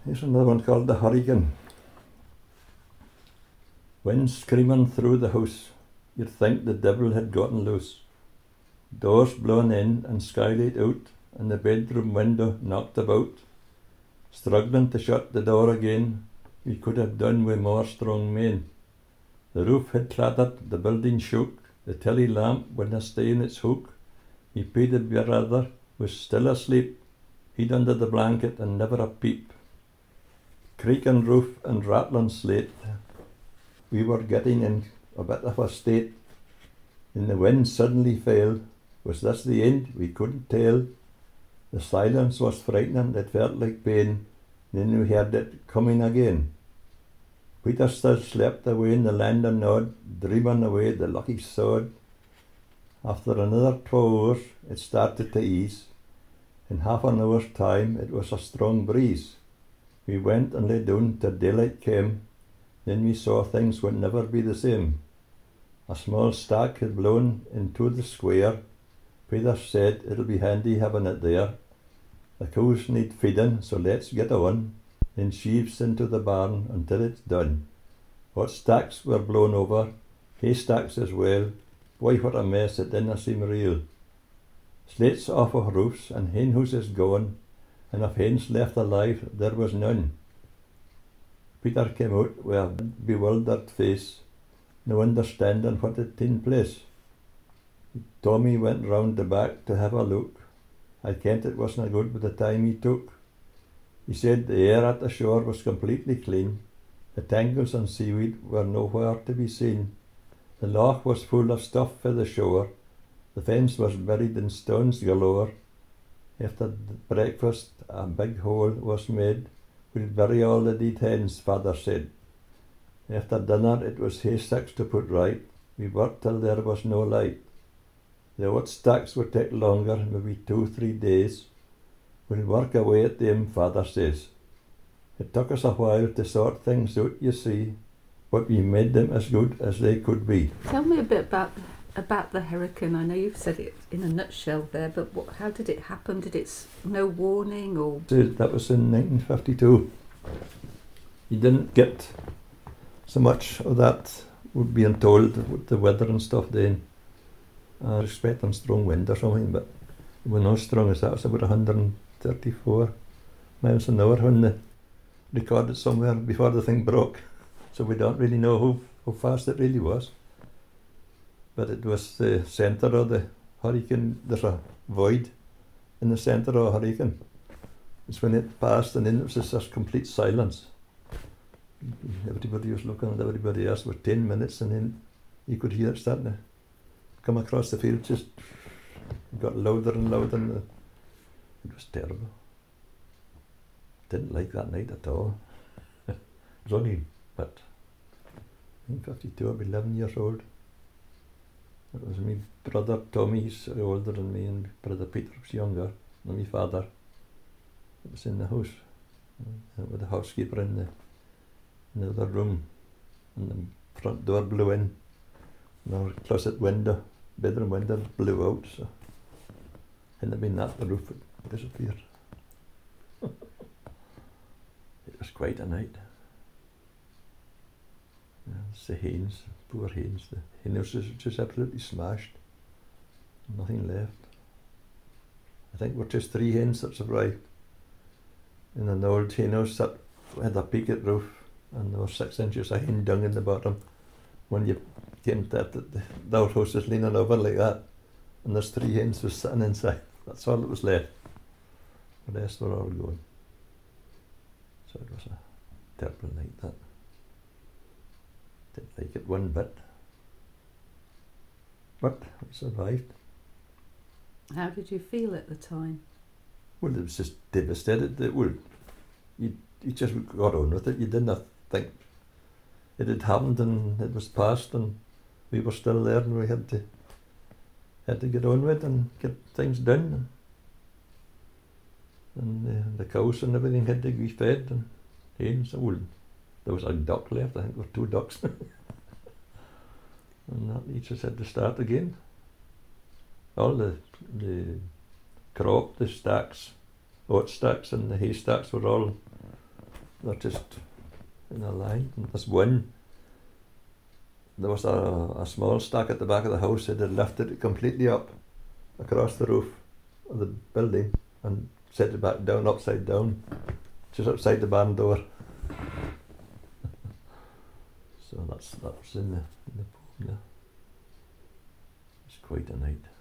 Here's another one called the Hurricane. Wind screaming through the house, you'd think the devil had gotten loose. Doors blown in and skylight out, and the bedroom window knocked about. Struggling to shut the door again, we could have done with more strong men. The roof had clattered, the building shook, the telly lamp wouldna stay in its hook. Me peated brother was still asleep, hid under the blanket and never a peep. Creaking roof and rattling slate, we were getting in a bit of a state. Then the wind suddenly failed. Was this the end? We couldn't tell. The silence was frightening, it felt like pain. Then we heard it coming again. Peter still slept away in the land and nod, dreaming away the lucky sod. After another 12 hours, it started to ease. In half an hour's time, it was a strong breeze. We went and lay down till daylight came. Then we saw things would never be the same. A small stack had blown into the square. Peter said it'll be handy having it there. The cows need feeding, so let's get on. Then sheaves into the barn until it's done. What stacks were blown over, haystacks as well. Boy, what a mess, it didn't seem real. Slates off of roofs and hen houses gone, and of hens left alive there was none. Peter came out with a bewildered face, no understanding what had taken place. Tommy went round the back to have a look. I kent it wasna good with the time he took. He said the air at the shore was completely clean. The tangles and seaweed were nowhere to be seen. The loch was full of stuff for the shore. The fence was buried in stones galore. After breakfast, a big hole was made. We'll bury all the dead hens, father said. After dinner, it was haystacks to put right. We worked till there was no light. The oat stacks would take longer, maybe 2-3 days. We'll work away at them, father says. It took us a while to sort things out, you see, but we made them as good as they could be. Tell me a bit about the hurricane. I know you've said it in a nutshell there, but how did it happen? Did it no warning or? That was in 1952. You didn't get so much of that, being told with the weather and stuff then. I was expecting strong wind or something, but it was not as strong as that. It was about 134 miles an hour when they recorded somewhere before the thing broke. So we don't really know how fast it really was. But it was the centre of the hurricane. There's a void in the centre of a hurricane. It's when it passed, and then it was just this complete silence. Everybody was looking at everybody else for 10 minutes, and then you could hear it starting to come across the field. Just got louder and louder, and it was terrible. Didn't like that night at all. It was only, what, 1952, I'd be 11 years old. It was my brother Tommy, he's older than me, and brother Peter was younger, and my father. It was in the house, with the housekeeper in the other room, and the front door blew in, and our closet window, bedroom window blew out, so hadn't it been that, the roof would disappear. It was quite a night. It's the hens, poor hens. The hen houses were just absolutely smashed. Nothing left. I think we're just 3 hens that survived. In an old hen house that had a peaked roof, and there was 6 inches of hen dung in the bottom. When you came to it, the outhouse was leaning over like that, and there's 3 hens was sitting inside. That's all that was left. The rest were all gone. So it was a terrible night, that. Didn't like it one bit. But we survived. How did you feel at the time? Well, it was just devastated. You just got on with it. You didn't think it had happened and it was past, and we were still there, and we had to get on with it and get things done. And the cows and everything had to be fed, and hens. Well, there was a duck left. I think there were 2 ducks. And that each just had to start again. All the crop, the stacks, oat stacks and the haystacks were all They're just in a line. And this one, there was a small stack at the back of the house. It had lifted it completely up across the roof of the building and set it back down, upside down, just outside the barn door. So that was in the poem there. It's quite a night.